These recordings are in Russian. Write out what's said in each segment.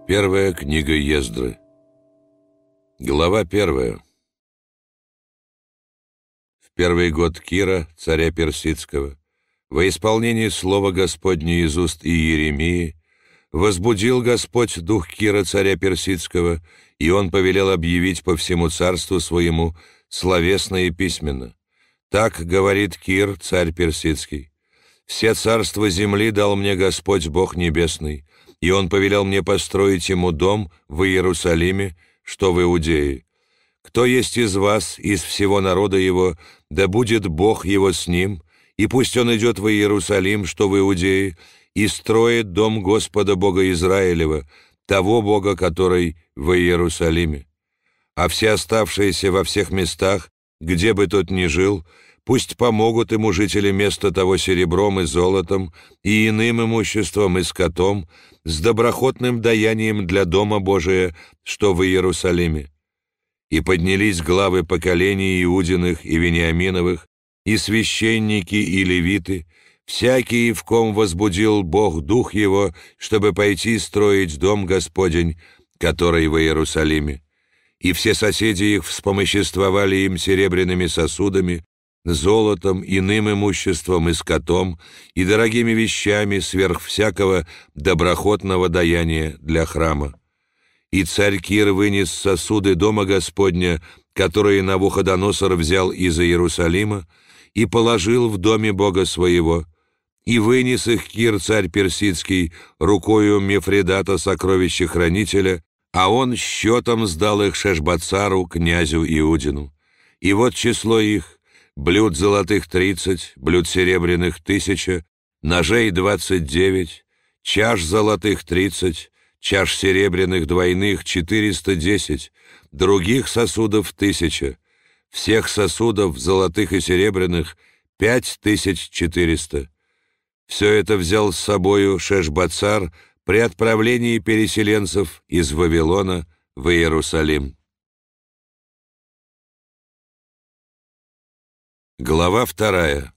Первая книга Ездры. Глава 1. В первый год Кира, царя Персидского, во исполнении слова Господня из уст Иеремии, возбудил Господь дух Кира, царя Персидского, и он повелел объявить по всему царству своему словесно и письменно. Так говорит Кир, царь Персидский: «Все царства земли дал мне Господь Бог Небесный, и Он повелел мне построить Ему дом в Иерусалиме, что в Иудее. Кто есть из вас, из всего народа Его, да будет Бог Его с ним, и пусть он идет в Иерусалим, что в Иудее, и строит дом Господа Бога Израилева, того Бога, который в Иерусалиме. А все оставшиеся во всех местах, где бы тот ни жил, пусть помогут ему жители места того серебром и золотом, и иным имуществом и скотом, с доброхотным даянием для Дома Божия, что в Иерусалиме. И поднялись главы поколений Иудиных и Вениаминовых, и священники, и левиты, всякий, в ком возбудил Бог дух его, чтобы пойти строить Дом Господень, который в Иерусалиме. И все соседи их вспомоществовали им серебряными сосудами, золотом, иным имуществом и скотом, и дорогими вещами сверх всякого доброхотного даяния для храма. И царь Кир вынес сосуды Дома Господня, которые Навуходоносор взял из Иерусалима, и положил в доме Бога своего, и вынес их Кир, царь Персидский, рукою Мефредата, сокровища-хранителя, а он счетом сдал их Шешбацару, князю Иудину. И вот число их: блюд золотых 30, блюд серебряных 1000, ножей 29, чаш золотых 30, чаш серебряных двойных 410, других сосудов 1000, всех сосудов золотых и серебряных 5400. Все это взял с собою Шешбацар при отправлении переселенцев из Вавилона в Иерусалим. Глава 2.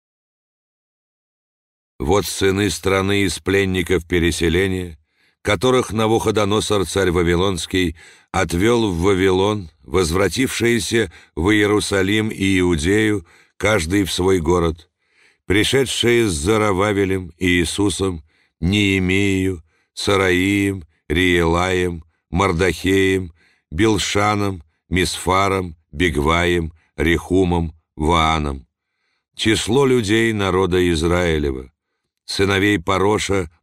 Вот сыны страны из пленников переселения, которых Навуходоносор, царь Вавилонский, отвел в Вавилон, возвратившиеся в Иерусалим и Иудею, каждый в свой город, пришедшие с Зоровавелем и Иисусом, Неемиею, Сараием, Риелаем, Мардахеем, Билшаном, Мисфаром, Бигваем, Рехумом, Вааном. Число людей народа Израилева: сыновей Пароша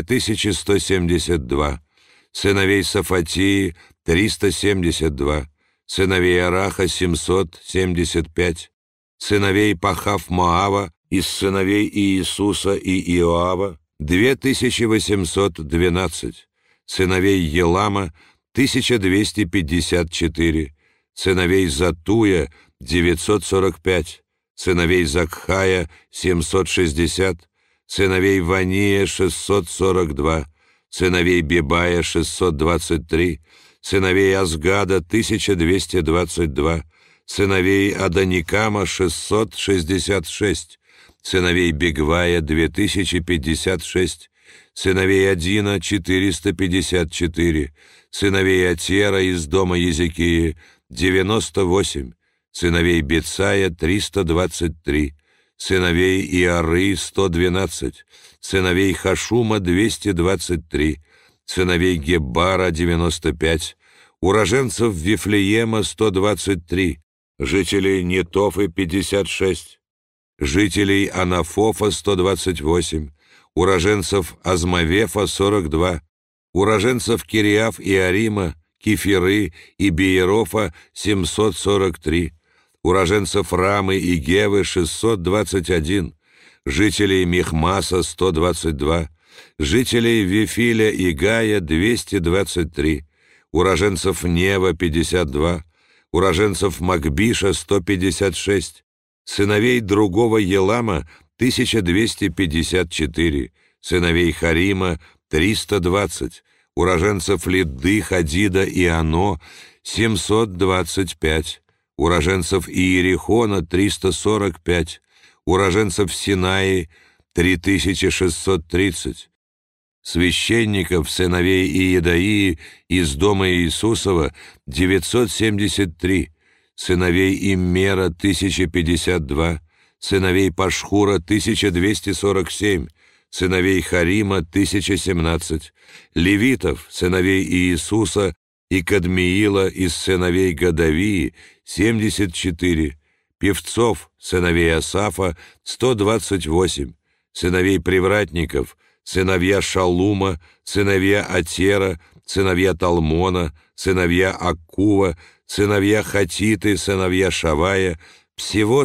2172, сыновей Сафатии 372, сыновей Араха 775, сыновей Пахав-Моава из сыновей Иисуса и Иоава 2812, сыновей Елама 1254, сыновей Затуя 945, сыновей Закхая 760, сыновей Вания 642, сыновей Бибая 623, сыновей Азгада 1222, сыновей Адоникама 666, сыновей Бигвая 2056, сыновей Адина 454, сыновей Атера из дома Езекии 98, сыновей Бецая 323, сыновей Иары 112, сыновей Хашума 223, сыновей Геббара 95, уроженцев Вифлеема 123, жителей Нетофы 56, жителей Анафофа 128, уроженцев Азмавефа 42, уроженцев Кириаф и Арима, Кефиры и Беерофа 743, уроженцев Рамы и Гевы 621, жителей Михмаса 122, жителей Вифиля и Гая 223, уроженцев Нева 52, уроженцев Макбиша 156, сыновей другого Елама 1254, сыновей Харима 320, уроженцев Лидды, Хадида и Ано 725, уроженцев Иерихона 345, уроженцев Синаи 3630, священников, сыновей Иедаии из дома Иисусова 973, сыновей Иммера 1052, сыновей Пашхура 1247, сыновей Харима 1017, левитов, сыновей Иисуса и Кадмиила из сыновей Гадавии 74, певцов, сыновей Асафа 128, сыновей привратников, сыновья Шалума, сыновья Атера, сыновья Талмона, сыновья Аккува, сыновья Хатиты, сыновья Шавая, всего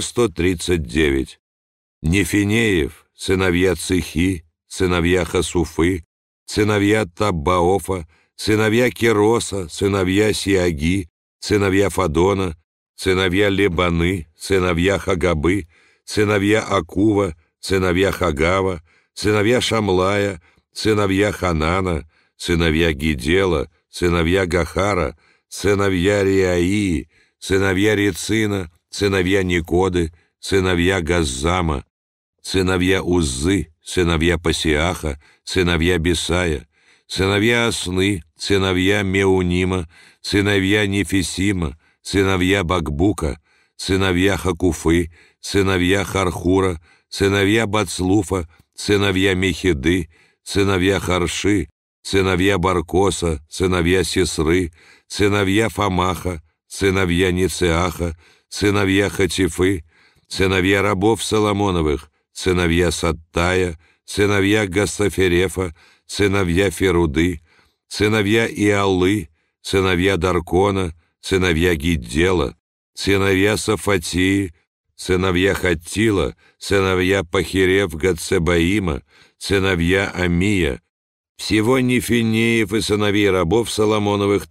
139. Нефинеев, сыновья Цихи, сыновья Хасуфы, сыновья Таббаофа, сыновья Кероса, сыновья Сиаги, сыновья Фадона, сыновья Лебаны, сыновья Хагабы, сыновья Акува, сыновья Хагава, сыновья Шамлая, сыновья Ханана, сыновья Гидела, сыновья Гахара, сыновья Риаии, сыновья Рецина, сыновья Никоды, сыновья Газзама, сыновья Уззы, сыновья Пасиаха, сыновья Бесая, сыновья Осны, сыновья Меунима, сыновья Нефисима, сыновья Бакбука, сыновья Хакуфы, сыновья Хархура, сыновья Бацлуфа, сыновья Мехиды, сыновья Харши, сыновья Баркоса, сыновья Сесры, сыновья Фамаха, сыновья Ницеаха, сыновья Хатифы, сыновья рабов Соломоновых, сыновья Саттая, сыновья Гассаферефа, сыновья Феруды, сыновья Иаллы, сыновья Даркона, сыновья Гиддела, сыновья Сафатии, сыновья Хаттила, сыновья Пахирев Гацебаима, сыновья Амия, всего Нефинеев и сыновей рабов Соломоновых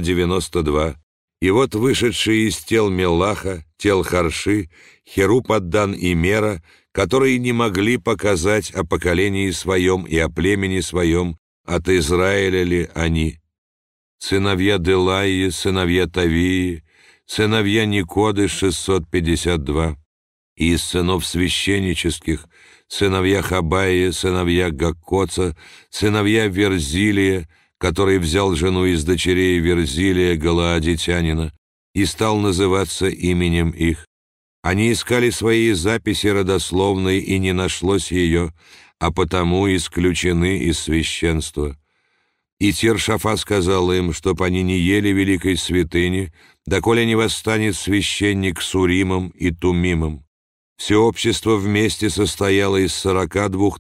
392. И вот вышедшие из тел Мелаха, тел Харши, Херуб Аддан и Мера, которые не могли показать о поколении своем и о племени своем, от Израиля ли они. Сыновья Делаи, сыновья Тавии, сыновья Никоды 652. И из сынов священнических, сыновья Хабаия, сыновья Гаккоца, сыновья Верзилия, который взял жену из дочерей Верзилия Галаадитянина и стал называться именем их. Они искали свои записи родословной, и не нашлось ее, а потому исключены из священства. И Тиршафа сказал им, чтоб они не ели великой святыни, доколе не восстанет священник с Уримом и Тумимом. Все общество вместе состояло из 42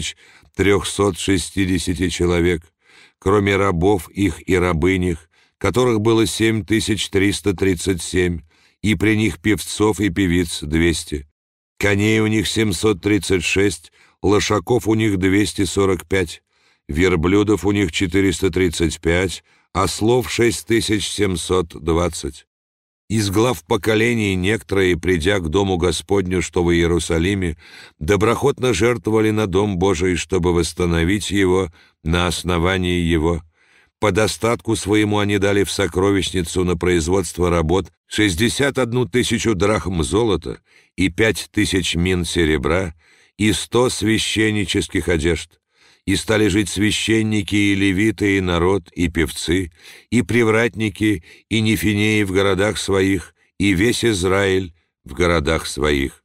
360 человек, кроме рабов их и рабынях, которых было 7337, и при них певцов и певиц 200. Коней у них 736, лошаков у них 245, верблюдов у них 435, ослов 6720. Из глав поколений некоторые, придя к дому Господню, что в Иерусалиме, доброхотно жертвовали на дом Божий, чтобы восстановить его на основании его. По достатку своему они дали в сокровищницу на производство работ 61 000 драхм золота и 5000 мин серебра и 100 священнических одежд. И стали жить священники и левиты, и народ, и певцы, и привратники, и нефинеи в городах своих, и весь Израиль в городах своих.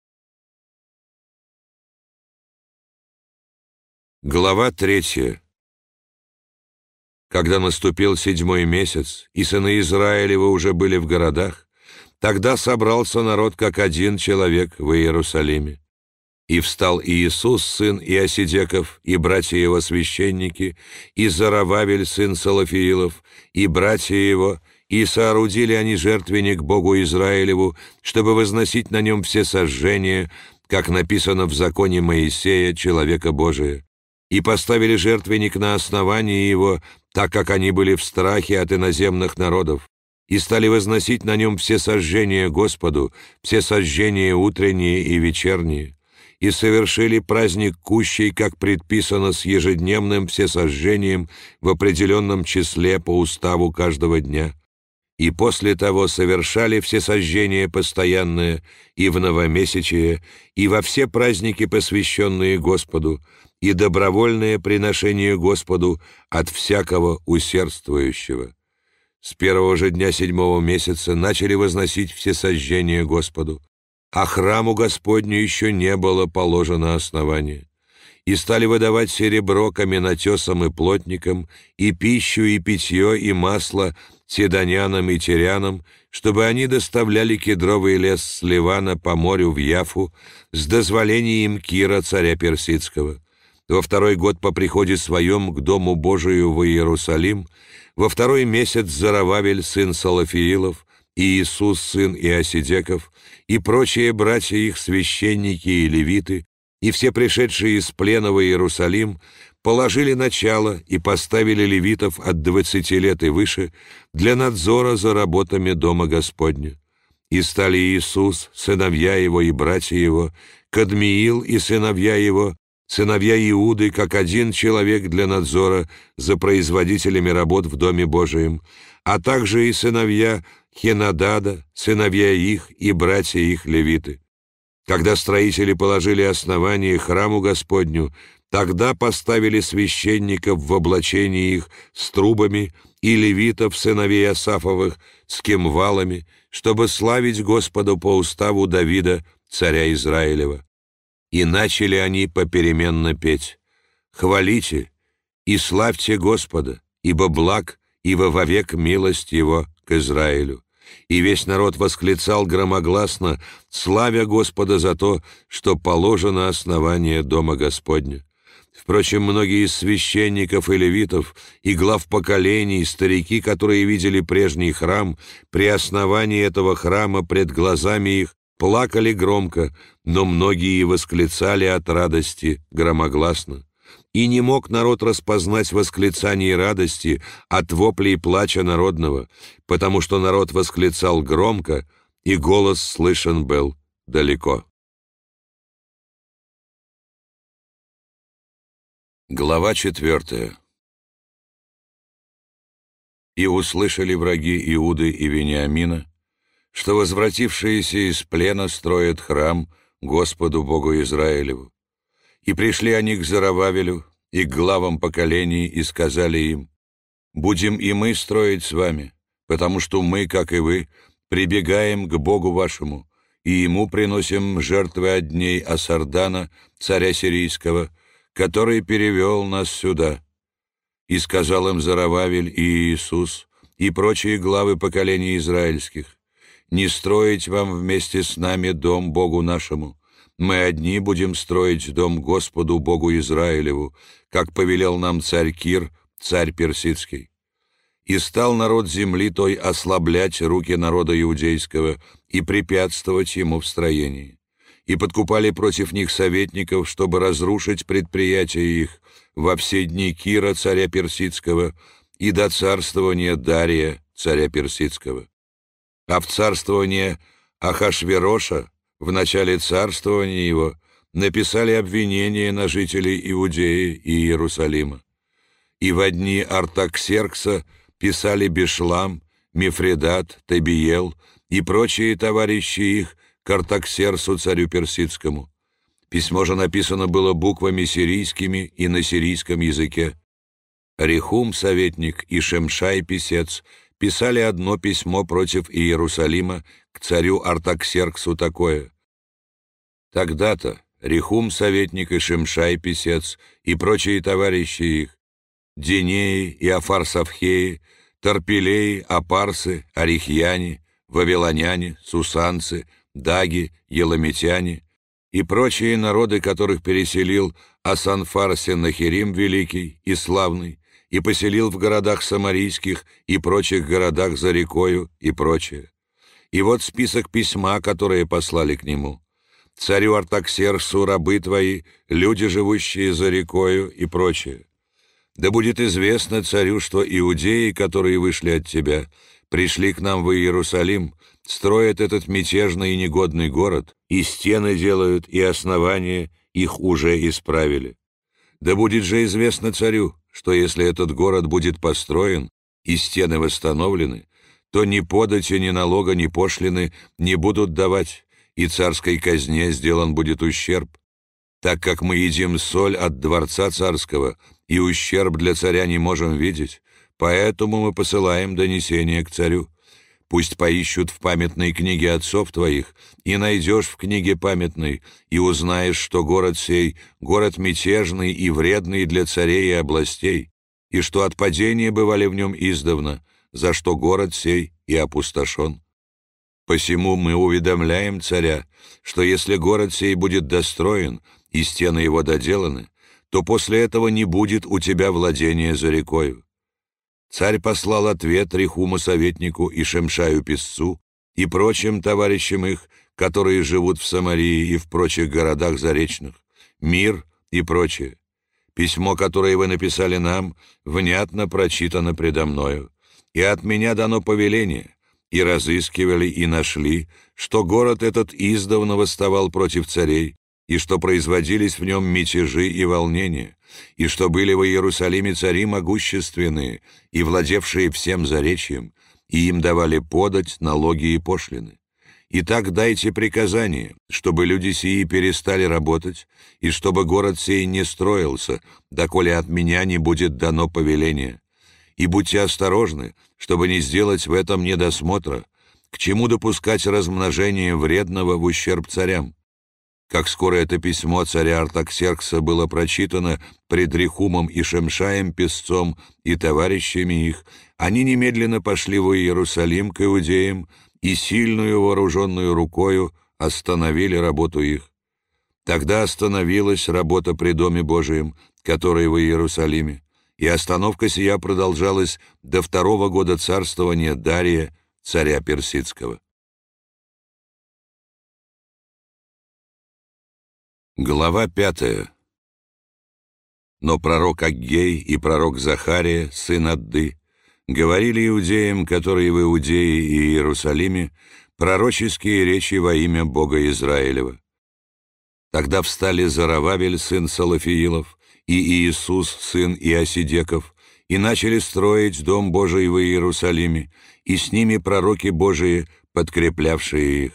Глава 3. Когда наступил 7-й месяц, и сыны Израилевы уже были в городах, тогда собрался народ как один человек в Иерусалиме. И встал Иисус, сын Иосидеков, и братья его священники, и Зарававель, сын Салафиилов, и братья его, и соорудили они жертвенник Богу Израилеву, чтобы возносить на нем все сожжения, как написано в законе Моисея, человека Божия. И поставили жертвенник на основании его, так как они были в страхе от иноземных народов, и стали возносить на нем все сожжения Господу, все сожжения утренние и вечерние, и совершили праздник кущей, как предписано, с ежедневным всесожжением в определенном числе по уставу каждого дня. И после того совершали всесожжение постоянное и в новомесячие, и во все праздники, посвященные Господу, и добровольное приношение Господу от всякого усердствующего. С первого же дня 7-го месяца начали возносить всесожжение Господу, а храму Господню еще не было положено основание. И стали выдавать серебро каменотесам и плотникам, и пищу, и питье, и масло сидонянам и тирянам, чтобы они доставляли кедровый лес с Ливана по морю в Яфу с дозволением Кира, царя Персидского. Во 2-й год по приходе своем к Дому Божию в Иерусалим, во 2-й месяц Зоровавель, сын Салафиилов, и Иисус, сын Иосидеков, и прочие братья их, священники и левиты, и все пришедшие из плена в Иерусалим, положили начало и поставили левитов от 20 лет и выше для надзора за работами Дома Господня. И стали Иисус, сыновья его и братья его, Кадмиил и сыновья его, сыновья Иуды, как один человек для надзора за производителями работ в Доме Божием, а также и сыновья Хенадада, сыновья их и братья их левиты. Когда строители положили основание храму Господню, тогда поставили священников в облачении их с трубами и левитов, сыновей Асафовых, с кимвалами, чтобы славить Господа по уставу Давида, царя Израилева. И начали они попеременно петь: «Хвалите и славьте Господа, ибо благ, ибо вовек милость Его к Израилю». И весь народ восклицал громогласно, славя Господа за то, что положено основание Дома Господня. Впрочем, многие из священников и левитов, и глав поколений, и старики, которые видели прежний храм, при основании этого храма пред глазами их плакали громко, но многие и восклицали от радости громогласно. И не мог народ распознать восклицаний радости от воплей плача народного, потому что народ восклицал громко, и голос слышен был далеко. Глава 4. «И услышали враги Иуды и Вениамина, что возвратившиеся из плена строят храм Господу Богу Израилеву. И пришли они к Зоровавелю и к главам поколений и сказали им: будем и мы строить с вами, потому что мы, как и вы, прибегаем к Богу вашему, и Ему приносим жертвы от дней Асардана, царя сирийского, который перевел нас сюда». И сказал им Зоровавель и Иисус, и прочие главы поколений израильских: «Не строить вам вместе с нами дом Богу нашему. Мы одни будем строить дом Господу Богу Израилеву, как повелел нам царь Кир, царь Персидский». И стал народ земли той ослаблять руки народа иудейского и препятствовать ему в строении. И подкупали против них советников, чтобы разрушить предприятия их во все дни Кира, царя Персидского, и до царствования Дария, царя Персидского. А в царствование Ахашвероша, в начале царствования его, написали обвинения на жителей Иудеи и Иерусалима. И во дни Артаксеркса писали Бишлам, Мифредат, Табиел и прочие товарищи их к Артаксерсу, царю Персидскому. Письмо же написано было буквами сирийскими и на сирийском языке. Рехум, советник, и Шемшай, писец, писали одно письмо против Иерусалима к царю Артаксерксу такое: «Тогда-то Рехум, советник, и Шемшай, писец, и прочие товарищи их, Динеи и Афарсавхеи, Тарпелеи, Апарсы, Арихьяне, Вавилоняне, Сусанцы, Даги, Еламитяне и прочие народы, которых переселил Асанфар-Сеннахерим Великий и Славный, и поселил в городах самарийских и прочих городах за рекою и прочее. И вот список письма, которые послали к нему: царю Артаксерксу рабы твои, люди, живущие за рекою и прочее. Да будет известно царю, что иудеи, которые вышли от тебя, пришли к нам в Иерусалим, строят этот мятежный и негодный город, и стены делают, и основания их уже исправили. Да будет же известно царю, что если этот город будет построен и стены восстановлены, то ни подати, ни налога, ни пошлины не будут давать, и царской казне сделан будет ущерб, так как мы едим соль от дворца царского, и ущерб для царя не можем видеть, поэтому мы посылаем донесение к царю. Пусть поищут в памятной книге отцов твоих, и найдешь в книге памятной, и узнаешь, что город сей — город мятежный и вредный для царей и областей, и что от падения бывали в нем издавна, за что город сей и опустошен. Посему мы уведомляем царя, что если город сей будет достроен, и стены его доделаны, то после этого не будет у тебя владения за рекою. Царь послал ответ Рехуму советнику и Шемшаю писцу и прочим товарищам их, которые живут в Самарии и в прочих городах заречных, мир и прочее. Письмо, которое вы написали нам, внятно прочитано предо мною, и от меня дано повеление, и разыскивали и нашли, что город этот издавна восставал против царей, и что производились в нем мятежи и волнения, и что были в Иерусалиме цари могущественные и владевшие всем заречьем, и им давали подать налоги и пошлины. Итак, дайте приказание, чтобы люди сии перестали работать, и чтобы город сей не строился, доколе от меня не будет дано повеление. И будьте осторожны, чтобы не сделать в этом недосмотра, к чему допускать размножение вредного в ущерб царям. Как скоро это письмо царя Артаксеркса было прочитано пред Рехумом и Шемшаем писцом и товарищами их, они немедленно пошли в Иерусалим к иудеям и сильную вооруженную рукою остановили работу их. Тогда остановилась работа при Доме Божием, который в Иерусалиме, и остановка сия продолжалась до 2-го года царствования Дария, царя Персидского. Глава 5. Но пророк Аггей и пророк Захария, сын Адды, говорили иудеям, которые в Иудее и Иерусалиме, пророческие речи во имя Бога Израилева. Тогда встали Зоровавель, сын Салафиилов, и Иисус, сын Иосидеков, и начали строить Дом Божий в Иерусалиме, и с ними пророки Божии, подкреплявшие их.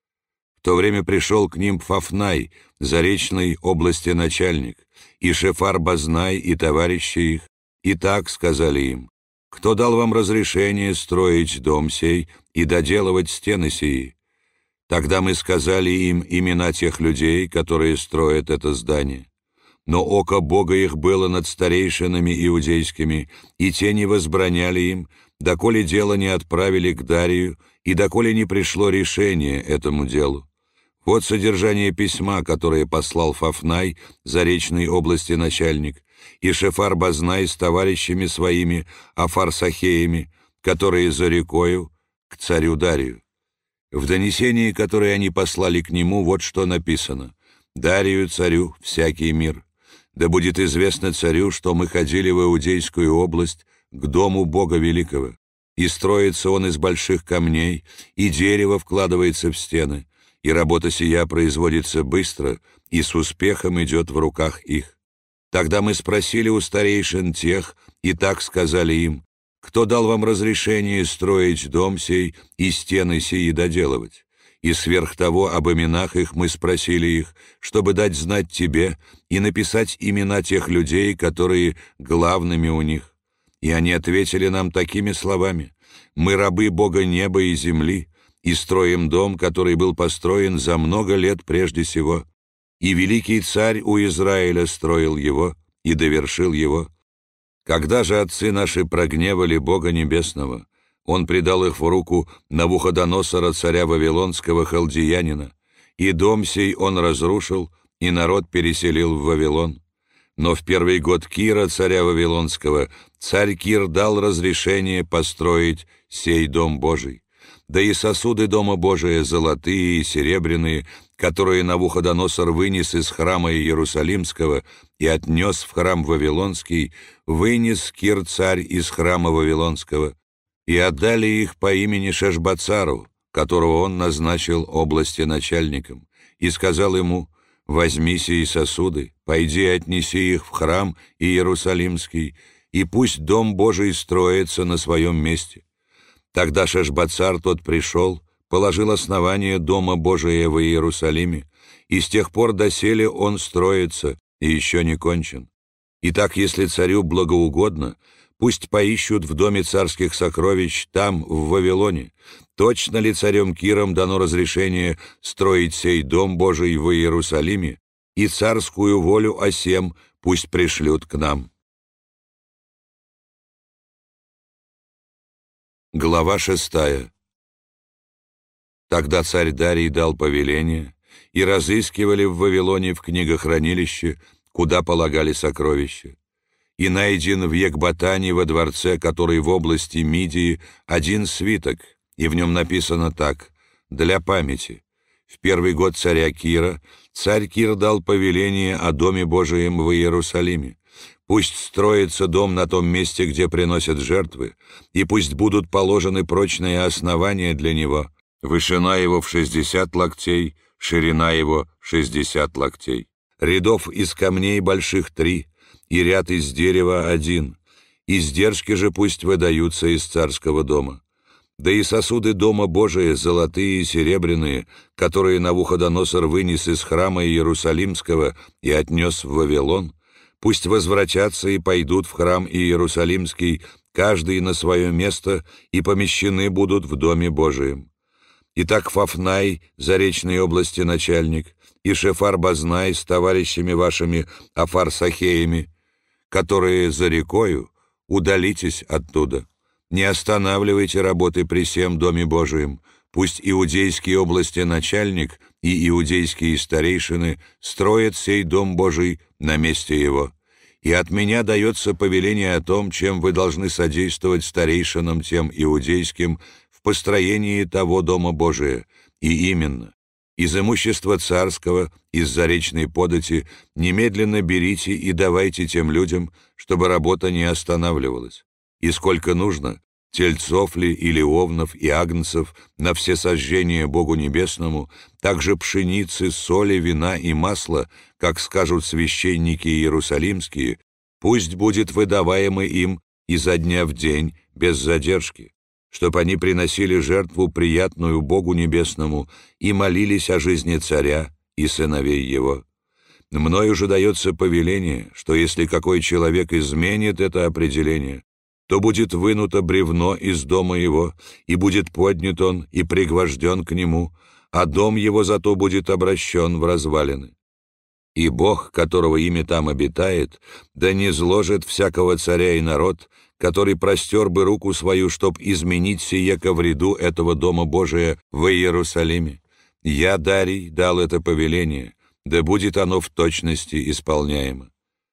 В то время пришел к ним Фафнай, заречной области начальник, и Шефар-Базнай, и товарищи их, и так сказали им: «Кто дал вам разрешение строить дом сей и доделывать стены сии?» Тогда мы сказали им имена тех людей, которые строят это здание. Но око Бога их было над старейшинами иудейскими, и те не возбраняли им, доколе дело не отправили к Дарию, и доколе не пришло решение этому делу. Вот содержание письма, которое послал Фафнай, заречной области начальник, и Шефар-Базнай с товарищами своими, Афарсахеями, которые за рекою, к царю Дарию. В донесении, которое они послали к нему, вот что написано: «Дарию царю всякий мир. Да будет известно царю, что мы ходили в Иудейскую область к дому Бога Великого, и строится он из больших камней, и дерево вкладывается в стены, и работа сия производится быстро, и с успехом идет в руках их. Тогда мы спросили у старейшин тех, и так сказали им: кто дал вам разрешение строить дом сей и стены сии доделывать? И сверх того об именах их мы спросили их, чтобы дать знать тебе и написать имена тех людей, которые главными у них. И они ответили нам такими словами: мы рабы Бога неба и земли, и строим дом, который был построен за много лет прежде сего. И великий царь у Израиля строил его и довершил его. Когда же отцы наши прогневали Бога Небесного, Он предал их в руку Навуходоносора, царя Вавилонского, халдеянина, и дом сей он разрушил, и народ переселил в Вавилон. Но в 1-й год Кира, царя Вавилонского, царь Кир дал разрешение построить сей Дом Божий. Да и сосуды Дома Божия, золотые и серебряные, которые Навуходоносор вынес из храма Иерусалимского и отнес в храм Вавилонский, вынес Кир-царь из храма Вавилонского, и отдали их по имени Шешбацару, которого он назначил области начальником, и сказал ему: «Возьми сии сосуды, пойди и отнеси их в храм Иерусалимский, и пусть Дом Божий строится на своем месте». Тогда Шешбацар тот пришел, положил основание Дома Божия в Иерусалиме, и с тех пор доселе он строится, и еще не кончен. Итак, если царю благоугодно, пусть поищут в доме царских сокровищ там, в Вавилоне, точно ли царем Киром дано разрешение строить сей Дом Божий в Иерусалиме, и царскую волю о сем пусть пришлют к нам». Глава 6. Тогда царь Дарий дал повеление, и разыскивали в Вавилоне в книгохранилище, куда полагали сокровища. И найден в Екбатане во дворце, который в области Мидии, один свиток, и в нем написано так: «Для памяти. В первый год царя Кира царь Кир дал повеление о Доме Божием в Иерусалиме. Пусть строится дом на том месте, где приносят жертвы, и пусть будут положены прочные основания для него, вышина его в 60 локтей, ширина его 60 локтей. Рядов из камней больших 3, и ряд из дерева 1. Издержки же пусть выдаются из царского дома. Да и сосуды Дома Божия, золотые и серебряные, которые Навуходоносор вынес из храма Иерусалимского и отнес в Вавилон, пусть возвратятся и пойдут в храм Иерусалимский, каждый на свое место, и помещены будут в Доме Божием. Итак, Фафнай, Заречной области начальник, и Шефар-Базнай с товарищами вашими Афарсахеями, которые за рекою, удалитесь оттуда. Не останавливайте работы при сем Доме Божием, пусть иудейские области начальник и иудейские старейшины строят сей Дом Божий на месте его. И от меня дается повеление о том, чем вы должны содействовать старейшинам тем иудейским в построении того Дома Божия, и именно: из имущества царского, из заречной подати немедленно берите и давайте тем людям, чтобы работа не останавливалась. И сколько нужно, тельцов ли или овнов и агнцев на все сожжения Богу Небесному, также пшеницы, соли, вина и масла, как скажут священники иерусалимские, пусть будет выдаваемо им изо дня в день без задержки, чтоб они приносили жертву приятную Богу Небесному и молились о жизни царя и сыновей его. Мною же дается повеление, что если какой человек изменит это определение, то будет вынуто бревно из дома его, и будет поднят он и пригвожден к нему, а дом его зато будет обращен в развалины. И Бог, которого имя там обитает, да не зложит всякого царя и народ, который простер бы руку свою, чтоб изменить сие ко вреду этого Дома Божия в Иерусалиме. Я, Дарий, дал это повеление, да будет оно в точности исполняемо».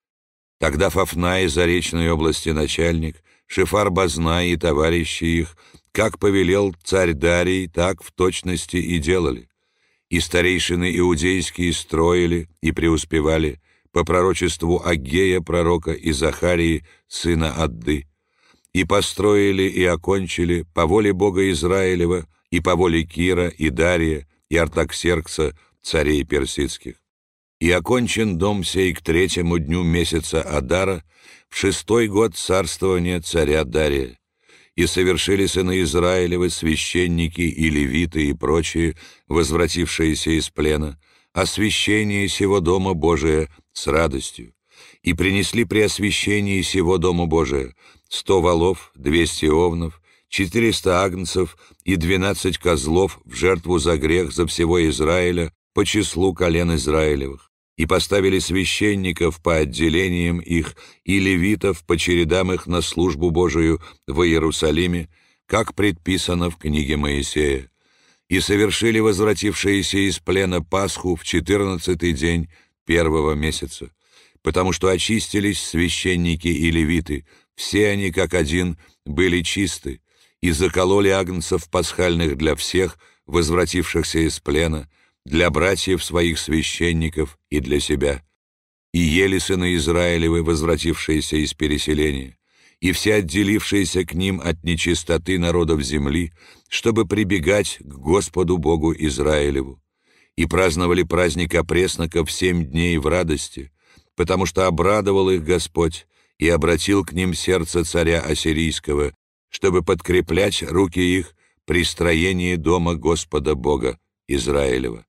Тогда Фафнай, Заречной области начальник, Шефар-Базнай и товарищи их, как повелел царь Дарий, так в точности и делали. И старейшины иудейские строили и преуспевали по пророчеству Аггея пророка и Захарии, сына Адды, и построили и окончили по воле Бога Израилева и по воле Кира и Дария и Артаксеркса, царей персидских. И окончен дом сей к 3-му дню месяца Адара, в 6-й год царствования царя Дария. И совершили сыны Израилевы, священники и левиты и прочие, возвратившиеся из плена, освящение сего Дома Божия с радостью. И принесли при освящении сего Дома Божия 100 волов, 200 овнов, 400 агнцев и 12 козлов в жертву за грех за всего Израиля по числу колен Израилевых. И поставили священников по отделениям их и левитов по чередам их на службу Божию в Иерусалиме, как предписано в книге Моисея. И совершили возвратившиеся из плена Пасху в 14-й день 1-го месяца, потому что очистились священники и левиты, все они как один были чисты, и закололи агнцев пасхальных для всех, возвратившихся из плена, для братьев своих священников и для себя. И ели сыны Израилевы, возвратившиеся из переселения, и все отделившиеся к ним от нечистоты народов земли, чтобы прибегать к Господу Богу Израилеву. И праздновали праздник опресноков 7 дней в радости, потому что обрадовал их Господь и обратил к ним сердце царя Ассирийского, чтобы подкреплять руки их при строении дома Господа Бога Израилева.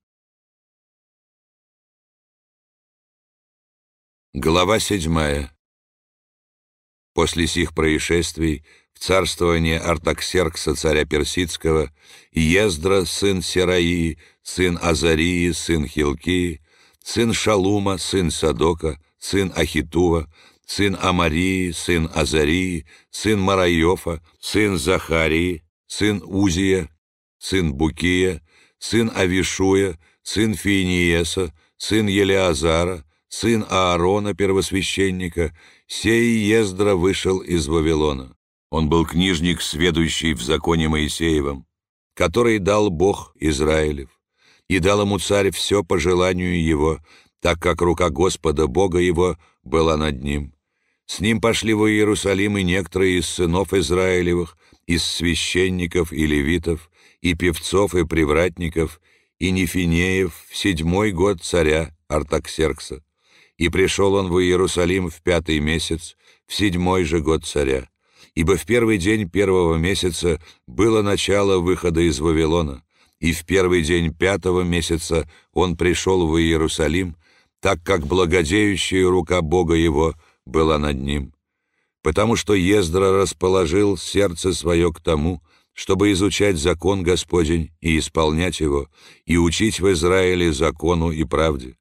Глава 7. После сих происшествий в царствование Артаксеркса, царя Персидского, Ездра, сын Сераии, сын Азарии, сын Хилкии, сын Шалума, сын Садока, сын Ахитува, сын Амарии, сын Азарии, сын Марайофа, сын Захарии, сын Узия, сын Букия, сын Авишуя, сын Финиеса, сын Елеазара, сын Аарона, первосвященника, сей Ездра вышел из Вавилона. Он был книжник, сведущий в законе Моисеевом, который дал Бог Израилев, и дал ему царь все по желанию его, так как рука Господа Бога его была над ним. С ним пошли в Иерусалим и некоторые из сынов Израилевых, из священников и левитов, и певцов, и привратников, и нефинеев в 7-й год царя Артаксеркса. И пришел он в Иерусалим в 5-й месяц, в 7-й же год царя. Ибо в 1-й день 1-го месяца было начало выхода из Вавилона, и в 1-й день 5-го месяца он пришел в Иерусалим, так как благодеющая рука Бога его была над ним. Потому что Ездра расположил сердце свое к тому, чтобы изучать закон Господень и исполнять его, и учить в Израиле закону и правде.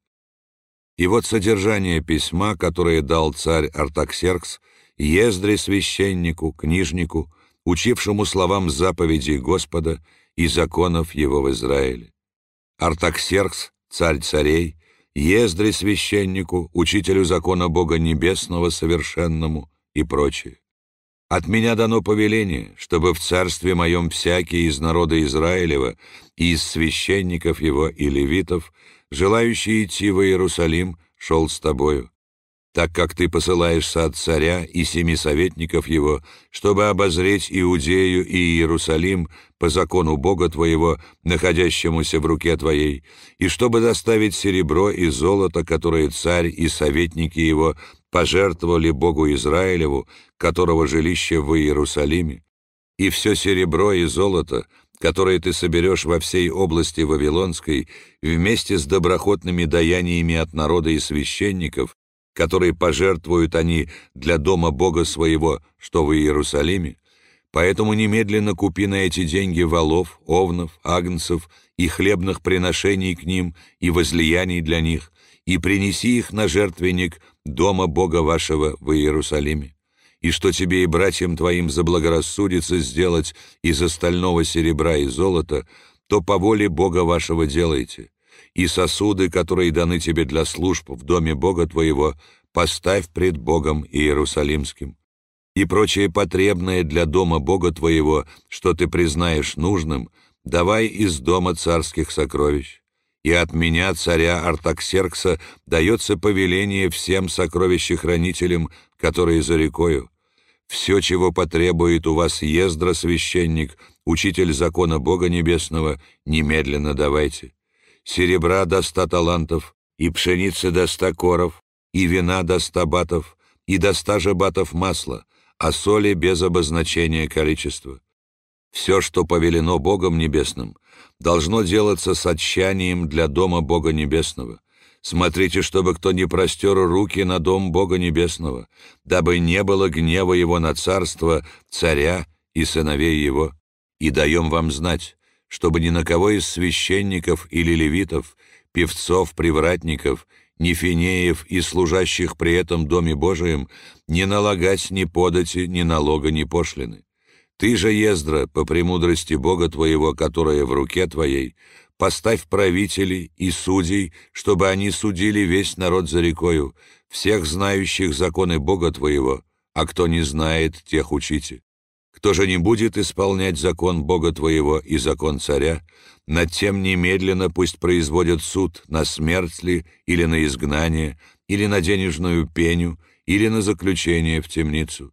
И вот содержание письма, которое дал царь Артаксеркс Ездре священнику, книжнику, учившему словам заповедей Господа и законов его в Израиле. Артаксеркс, царь царей, Ездре священнику, учителю закона Бога Небесного совершенному и прочее. От меня дано повеление, чтобы в царстве моем всякий из народа Израилева и из священников его и левитов, желающий идти в Иерусалим, шел с тобою, так как ты посылаешься от царя и 7 советников его, чтобы обозреть Иудею и Иерусалим по закону Бога твоего, находящемуся в руке твоей, и чтобы доставить серебро и золото, которые царь и советники его пожертвовали Богу Израилеву, которого жилище в Иерусалиме, и все серебро и золото, которое ты соберешь во всей области Вавилонской, вместе с доброхотными даяниями от народа и священников, которые пожертвуют они для дома Бога своего, что в Иерусалиме, поэтому немедленно купи на эти деньги волов, овнов, агнцев и хлебных приношений к ним и возлияний для них, и принеси их на жертвенник дома Бога вашего в Иерусалиме. И что тебе и братьям твоим заблагорассудится сделать из остального серебра и золота, то по воле Бога вашего делайте. И сосуды, которые даны тебе для служб в доме Бога твоего, поставь пред Богом Иерусалимским. И прочее потребное для дома Бога твоего, что ты признаешь нужным, давай из дома царских сокровищ. И от меня, царя Артаксеркса, дается повеление всем сокровищехранителям, которые за рекою. Все, чего потребует у вас Ездра священник, учитель закона Бога Небесного, немедленно давайте. Серебра до 100 талантов, и пшеницы до 100 коров, и вина до 100 батов, и до 100 же батов масла, а соли без обозначения количества. Все, что повелено Богом Небесным, должно делаться с отчаянием для дома Бога Небесного. Смотрите, чтобы кто не простер руки на дом Бога Небесного, дабы не было гнева его на царство, царя и сыновей его. И даем вам знать, чтобы ни на кого из священников или левитов, певцов, привратников, нефинеев и служащих при этом Доме Божием не налагать ни подати, ни налога, ни пошлины. Ты же, Ездра, по премудрости Бога твоего, которая в руке твоей, поставь правителей и судей, чтобы они судили весь народ за рекою, всех знающих законы Бога твоего, а кто не знает, тех учите. Кто же не будет исполнять закон Бога твоего и закон царя, над тем немедленно пусть производят суд, на смерть ли, или на изгнание, или на денежную пеню, или на заключение в темницу.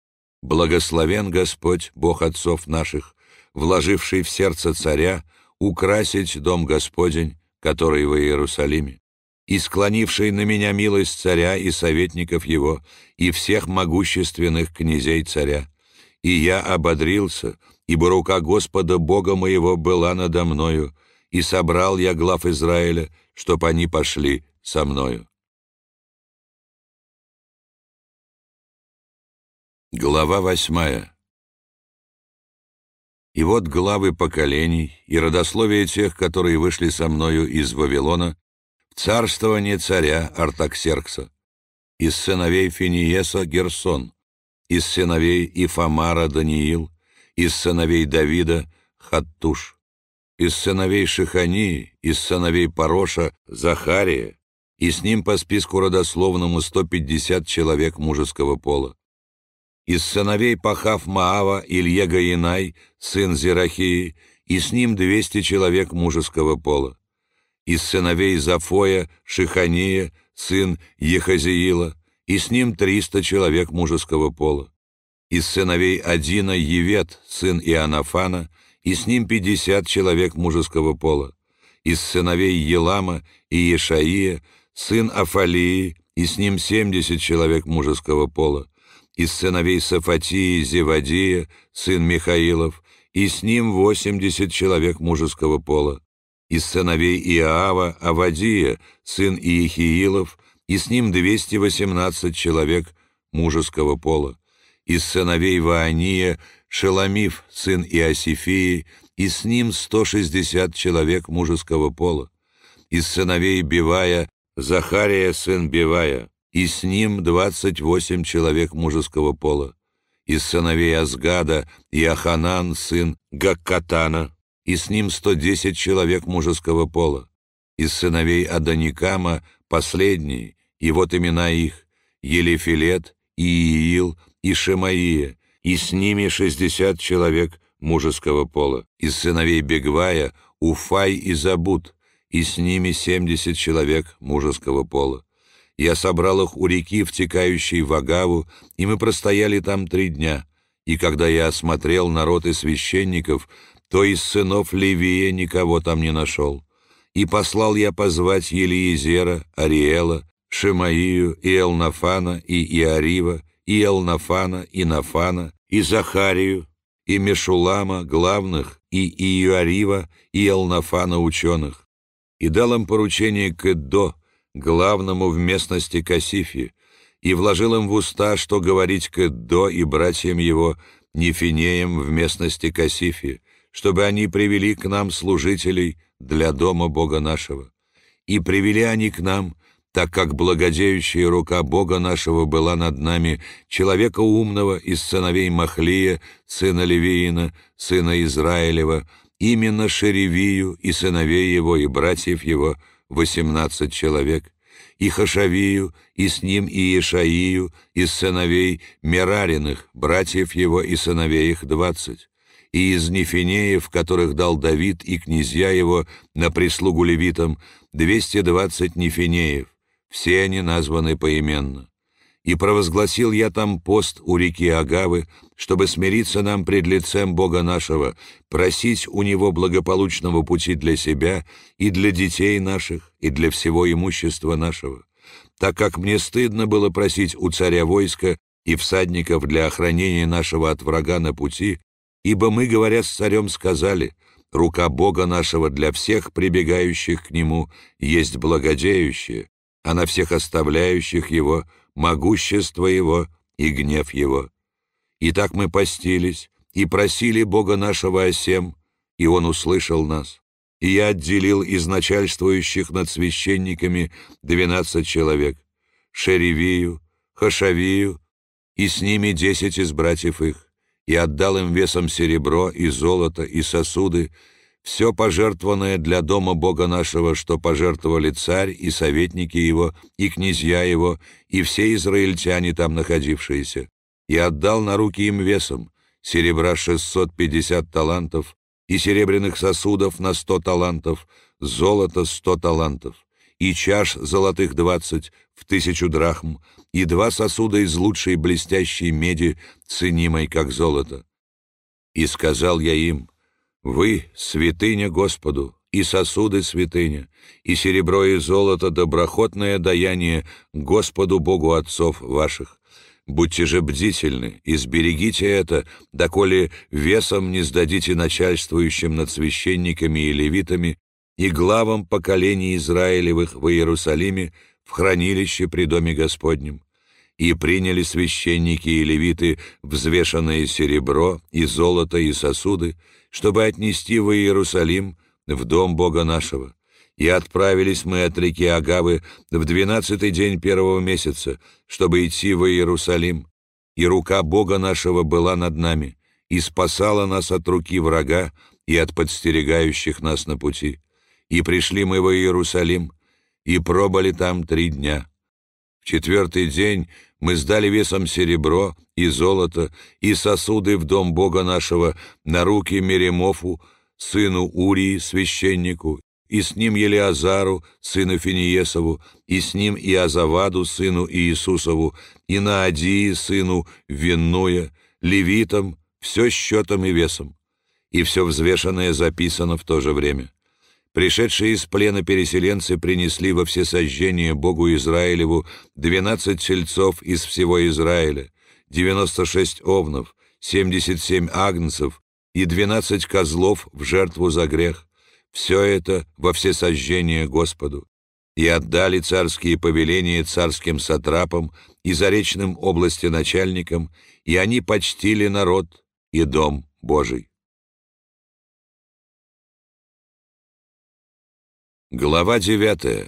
Благословен Господь, Бог отцов наших, вложивший в сердце царя украсить дом Господень, который в Иерусалиме, и склонивший на меня милость царя и советников его, и всех могущественных князей царя, И я ободрился, ибо рука Господа Бога моего была надо мною, и собрал я глав Израиля, чтоб они пошли со мною». Глава 8. И вот главы поколений и родословие тех, которые вышли со мною из Вавилона, в царствование царя Артаксеркса. Из сыновей Финиеса Герсон, из сыновей Ифамара Даниил, из сыновей Давида Хаттуш, из сыновей Шихании, из сыновей Пароша Захария, и с ним по списку родословному 150 человек мужеского пола. Из сыновей Пахав-Маава Ильега Инай, сын Зерахии, и с ним 200 человек мужеского пола. Из сыновей Зафоя Шихания, сын Ехазиила, и с ним 300 человек мужеского пола. Из сыновей Адина Евет, сын Иоаннафана, и с ним 50 человек мужеского пола. Из сыновей Елама и Ешаия, сын Афалии, и с ним 70 человек мужеского пола. Из сыновей Сафатии Зевадия, сын Михаилов, и с ним 80 человек мужеского пола. Из сыновей Иоава Авадия, сын Иехиилов, и с ним 218 человек мужеского пола. Из сыновей Ваания Шеламиф, сын Иосифии, и с ним 160 человек мужеского пола. Из сыновей Бивая Захария, сын Бивая, и с ним 28 человек мужеского пола. Из сыновей Азгада Иоханан, сын Гаккатана, и с ним 110 человек мужеского пола. Из сыновей Адоникама последние, и вот имена их: Елифилет, Ииил и Шемаия, и с ними 60 человек мужеского пола. Из сыновей Бегвая Уфай и Забуд, и с ними 70 человек мужеского пола. Я собрал их у реки, втекающей в Агаву, и мы простояли там 3 дня. И когда я осмотрел народ и священников, то из сынов Левия никого там не нашел. И послал я позвать Елиезера, Ариэла, Шемаию, и Элнафана, и Иарива, и Элнафана, и Нафана, и Захарию, и Мешулама, главных, и Иоарива, и Элнафана, ученых. И дал им поручение к Иддо, главному в местности Касифи, и вложил им в уста, что говорить к Иддо и братьям его, Нефинеям в местности Касифи, чтобы они привели к нам служителей для дома Бога нашего. И привели они к нам, так как благодеющая рука Бога нашего была над нами, человека умного из сыновей Махлия, сына Левиина, сына Израилева, именно Шеревию и сыновей его и братьев его, 18 человек, и Хашавию, и с ним и Ишаию, из сыновей Мерариных, братьев его и сыновей их 20, и из Нефинеев, которых дал Давид и князья его на прислугу левитам, 220 Нефинеев, все они названы поименно. И провозгласил я там пост у реки Агавы, чтобы смириться нам пред лицем Бога нашего, просить у Него благополучного пути для себя и для детей наших, и для всего имущества нашего. Так как мне стыдно было просить у царя войска и всадников для охранения нашего от врага на пути, ибо мы, говоря с царем, сказали: рука Бога нашего для всех прибегающих к Нему есть благодеющая, а на всех оставляющих Его могущество Его и гнев Его. И так мы постились и просили Бога нашего о сем, и Он услышал нас. И я отделил из начальствующих над священниками 12 человек, Шеревию, Хашавию, и с ними 10 из братьев их, и отдал им весом серебро и золото и сосуды, все пожертвованное для дома Бога нашего, что пожертвовали царь и советники его, и князья его, и все израильтяне там находившиеся. И отдал на руки им весом серебра 650 талантов, и серебряных сосудов на 100 талантов, золото 100 талантов, и чаш золотых 20 в 1000 драхм, и 2 сосуда из лучшей блестящей меди, ценимой как золото. И сказал я им: вы — святыня Господу, и сосуды святыня, и серебро и золото — доброхотное даяние Господу Богу отцов ваших. Будьте же бдительны и сберегите это, доколе весом не сдадите начальствующим над священниками и левитами и главам поколений Израилевых в Иерусалиме в хранилище при Доме Господнем. И приняли священники и левиты взвешенное серебро и золото и сосуды, чтобы отнести в Иерусалим, в дом Бога нашего. И отправились мы от реки Агавы в 12-й день первого месяца, чтобы идти в Иерусалим. И рука Бога нашего была над нами, и спасала нас от руки врага и от подстерегающих нас на пути. И пришли мы в Иерусалим, и пробыли там 3 дня. В 4-й день мы сдали весом серебро и золото и сосуды в дом Бога нашего на руки Меремофу, сыну Урии, священнику, и с ним Елиазару, сыну Финиесову, и с ним Иозаваду, сыну Иисусову, и Наадии, сыну Виннуя, левитам, все счетом и весом. И все взвешенное записано в то же время. Пришедшие из плена переселенцы принесли во всесожжение Богу Израилеву 12 тельцов из всего Израиля, 96 овнов, 77 агнцев и 12 козлов в жертву за грех. Все это во всесожжение Господу. И отдали царские повеления царским сатрапам и заречным области начальникам, и они почтили народ и дом Божий. Глава 9.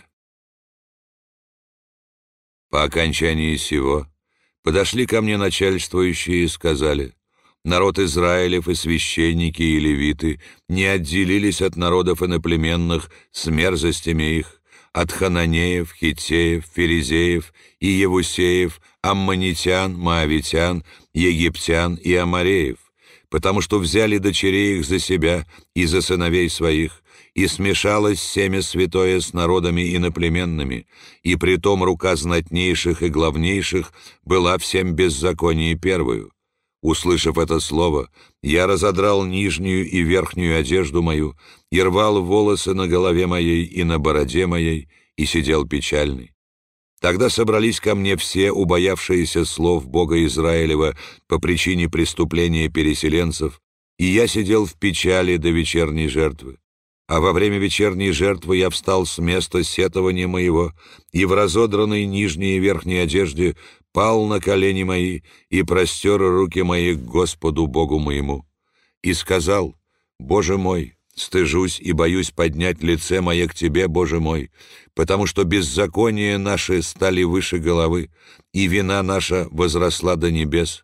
По окончании сего подошли ко мне начальствующие и сказали: народ Израилев и священники и левиты не отделились от народов иноплеменных с мерзостями их, от хананеев, хиттеев, ферезеев и евусеев, аммонитян, моавитян, египтян и амореев, потому что взяли дочерей их за себя и за сыновей своих, и смешалось семя святое с народами иноплеменными, и притом рука знатнейших и главнейших была всем беззаконие первую. Услышав это слово, я разодрал нижнюю и верхнюю одежду мою, и рвал волосы на голове моей и на бороде моей, и сидел печальный. Тогда собрались ко мне все убоявшиеся слов Бога Израилева по причине преступления переселенцев, и я сидел в печали до вечерней жертвы. А во время вечерней жертвы я встал с места сетования моего, и в разодранной нижней и верхней одежде пал на колени мои и простер руки мои к Господу Богу моему. И сказал: «Боже мой, стыжусь и боюсь поднять лице мое к Тебе, Боже мой, потому что беззакония наши стали выше головы, и вина наша возросла до небес.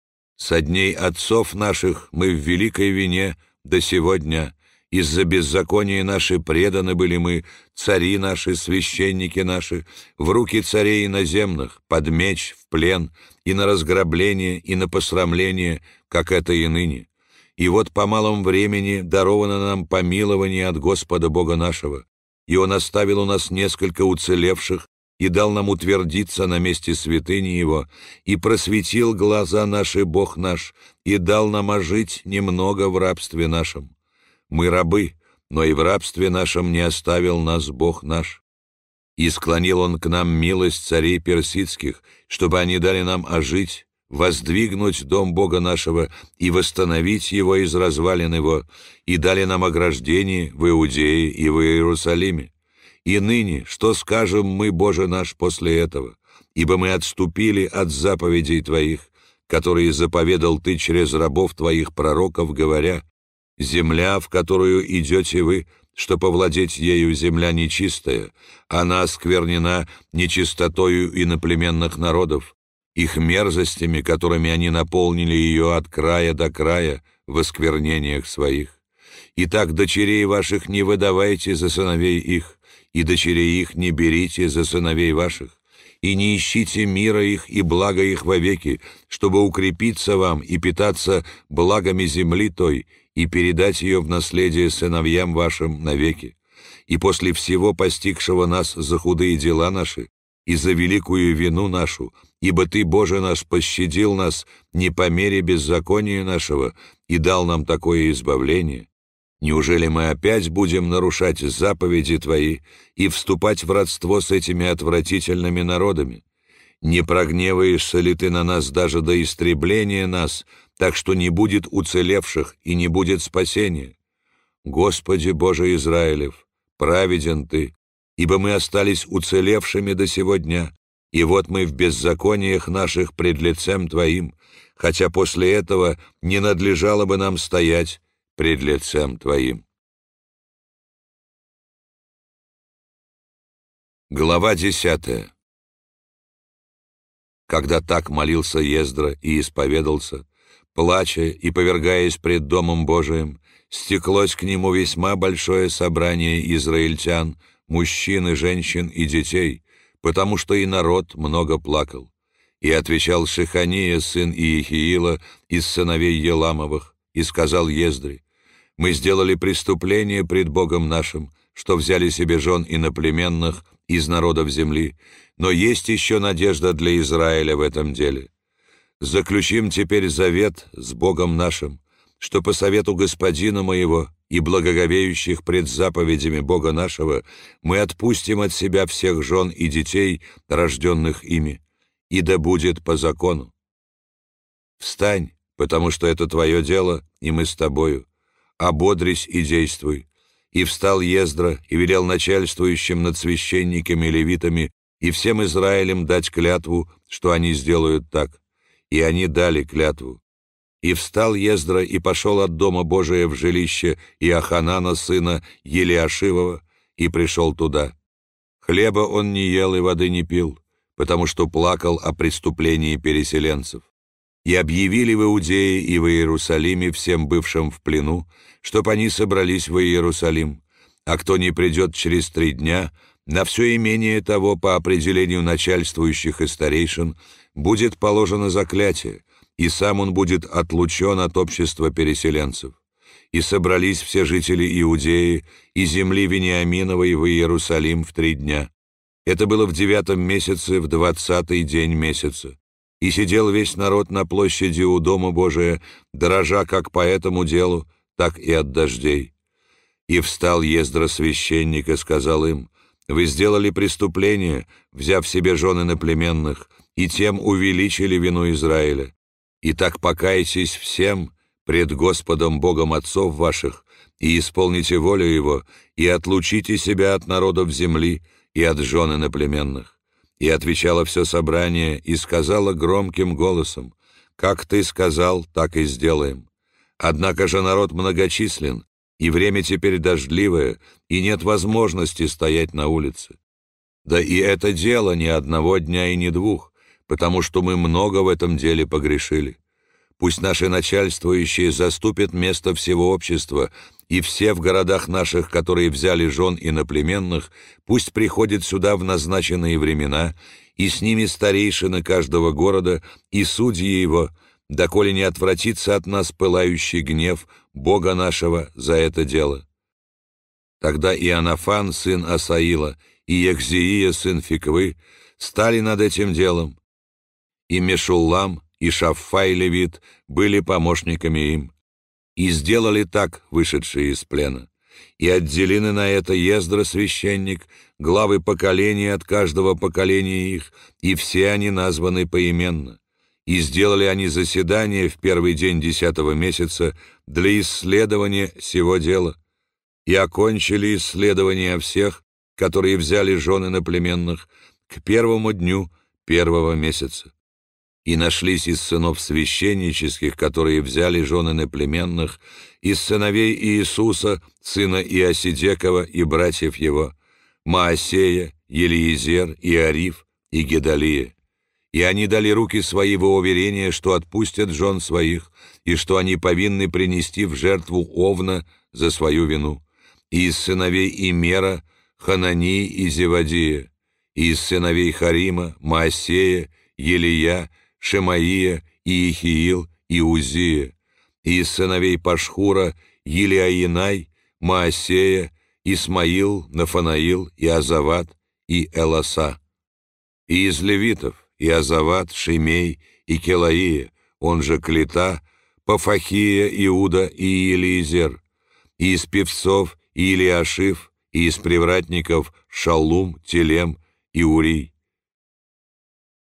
Со дней отцов наших мы в великой вине до сего дня. Из-за беззакония наши преданы были мы, цари наши, священники наши, в руки царей иноземных, под меч, в плен, и на разграбление, и на посрамление, как это и ныне. И вот по малом времени даровано нам помилование от Господа Бога нашего, и Он оставил у нас несколько уцелевших, и дал нам утвердиться на месте святыни Его, и просветил глаза наши Бог наш, и дал нам ожить немного в рабстве нашем. Мы рабы, но и в рабстве нашем не оставил нас Бог наш. И склонил Он к нам милость царей персидских, чтобы они дали нам ожить, воздвигнуть дом Бога нашего и восстановить его из развалин его, и дали нам ограждение в Иудее и в Иерусалиме. И ныне, что скажем мы, Боже наш, после этого? Ибо мы отступили от заповедей Твоих, которые заповедал Ты через рабов Твоих пророков, говоря: земля, в которую идете вы, что повладеть ею земля нечистая, она осквернена нечистотою иноплеменных народов, их мерзостями, которыми они наполнили ее от края до края в осквернениях своих. Итак, дочерей ваших не выдавайте за сыновей их, и дочерей их не берите за сыновей ваших, и не ищите мира их и блага их вовеки, чтобы укрепиться вам и питаться благами земли той, и передать ее в наследие сыновьям вашим навеки. И после всего постигшего нас за худые дела наши и за великую вину нашу, ибо Ты, Боже наш, пощадил нас не по мере беззакония нашего и дал нам такое избавление, неужели мы опять будем нарушать заповеди Твои и вступать в родство с этими отвратительными народами? Не прогневаешься ли ты на нас даже до истребления нас, так что не будет уцелевших и не будет спасения? Господи Боже Израилев, праведен Ты, ибо мы остались уцелевшими до сего дня, и вот мы в беззакониях наших пред лицем Твоим, хотя после этого не надлежало бы нам стоять пред лицем Твоим». Глава 10. Когда так молился Ездра и исповедался, плача и повергаясь пред Домом Божиим, стеклось к нему весьма большое собрание израильтян, мужчин и женщин и детей, потому что и народ много плакал. И отвечал Шехания, сын Иехиила, из сыновей Еламовых, и сказал Ездре: «Мы сделали преступление пред Богом нашим, что взяли себе жен иноплеменных из народов земли, но есть еще надежда для Израиля в этом деле. Заключим теперь завет с Богом нашим, что по совету господина моего и благоговеющих пред заповедями Бога нашего мы отпустим от себя всех жен и детей, рожденных ими, и да будет по закону. Встань, потому что это твое дело, и мы с тобою. Ободрись и действуй». И встал Ездра и велел начальствующим над священниками и левитами и всем Израилем дать клятву, что они сделают так. И они дали клятву. И встал Ездра и пошел от Дома Божия в жилище Иоханана, сына Елиашивова, и пришел туда. Хлеба он не ел и воды не пил, потому что плакал о преступлении переселенцев. И объявили в Иудее и в Иерусалиме всем бывшим в плену, чтоб они собрались в Иерусалим, а кто не придет через 3 дня, на все имение того по определению начальствующих и старейшин будет положено заклятие, и сам он будет отлучен от общества переселенцев. И собрались все жители Иудеи и земли Вениаминовой в Иерусалим в 3 дня. Это было в 9 месяце, в 20-й день месяца. И сидел весь народ на площади у Дома Божия, дрожа как по этому делу, так и от дождей. И встал Ездра священник и сказал им: «Вы сделали преступление, взяв себе жен иноплеменных, и тем увеличили вину Израиля. Итак, покайтесь всем пред Господом Богом отцов ваших, и исполните волю Его, и отлучите себя от народов земли и от жен иноплеменных». И отвечало все собрание, и сказала громким голосом: «Как ты сказал, так и сделаем. Однако же народ многочислен, и время теперь дождливое, и нет возможности стоять на улице. Да и это дело не 1 дня и не 2, потому что мы много в этом деле погрешили. Пусть наши начальствующие заступят место всего общества, и все в городах наших, которые взяли жен иноплеменных, пусть приходят сюда в назначенные времена, и с ними старейшины каждого города и судьи его, доколе не отвратится от нас пылающий гнев Бога нашего за это дело». Тогда Иоаннафан, сын Асаила, и Ехзиия, сын Фиквы, стали над этим делом, и Мешуллам, и Шаффай левит были помощниками им. И сделали так вышедшие из плена. И отделены на это Ездра священник, главы поколений от каждого поколения их, и все они названы поименно. И сделали они заседание в 1-й день 10-го месяца для исследования сего дела. И окончили исследование всех, которые взяли жен иноплеменных, к 1-му дню 1-го месяца. И нашлись из сынов священнических, которые взяли жен иноплеменных, из сыновей Иисуса, сына Иосидекова и братьев его, Маасея, Елиезер, Иариф и Гедалия. И они дали руки свои во уверение, что отпустят жен своих, и что они повинны принести в жертву овна за свою вину. И из сыновей Имера, Ханании и Зевадия, и из сыновей Харима, Маасея, Елия, Шемаия, Иехиил и Узия, и из сыновей Пашхура, Елиаинай, Маасея, Исмаил, Нафанаил, и Азават, и Эласа. И из левитов Иозават, Шимей и Келаия, он же Клита, Пафахия, Иуда и Елиезер, и из певцов Илиашив, и из привратников Шаллум, Телем и Урий.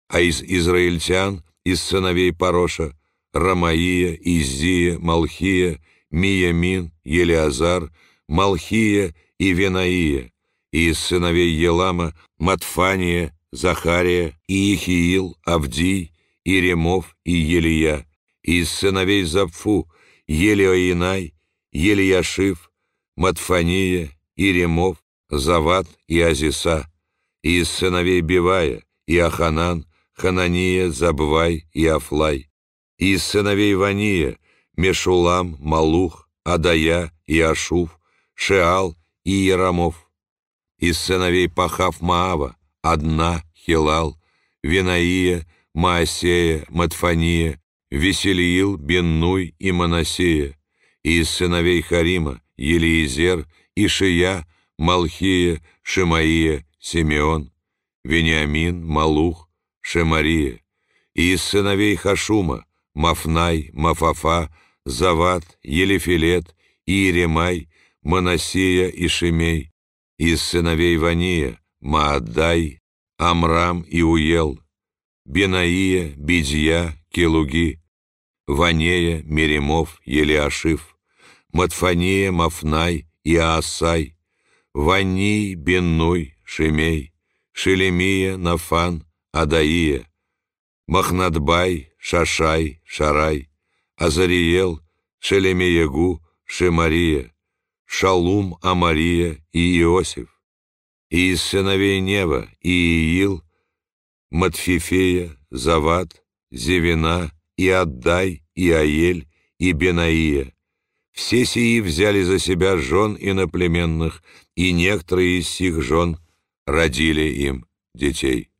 а из израильтян, из сыновей Пароша, Рамаия, Издия, Малхия, Миямин, Елиазар, Малхия и Венаия, и из сыновей Елама Матфания, Захария, Иехиил, Авдий, Иремов и Елия, и из сыновей Запфу Елиоинай, Елияшив, Матфания, Иремов, Зават и Азиса, и из сыновей Бивая Иоханан, Ханания, Забвай и Афлай, и из сыновей Вания Мешулам, Малух, Адая и Ашуф, Шеал и Ерамов, из сыновей Пахав Маава Адна, Хилал, Венаия, Маасея, Матфания, Веселиил, Беннуй и Манасея, и из сыновей Харима Елиезер, Ишия, Малхия, Шемаия, Симеон, Вениамин, Малух, Шемария, и из сыновей Хашума Мафнай, Мафафа, Зават, Елифилет, Иеремай, Манасия и Шимей, из сыновей Вания Мааддай, Амрам и Уел, Бенаия, Бидья, Келуги, Ванея, Меремов, Елиашив, Матфания, Мафнай и Аасай, Вани, Беннуй, Шимей, Шелемия, Нафан, Адаия, Махнадбай, Шашай, Шарай, Азариел, Шелемиягу, Шемария, Шалум, Амария и Иосиф, и из сыновей Нева Ииил, Матфифея, Зават, Зевина, и Аддай, и Аель, и Бенаия. Все сии взяли за себя жен иноплеменных, и некоторые из сих жен родили им детей.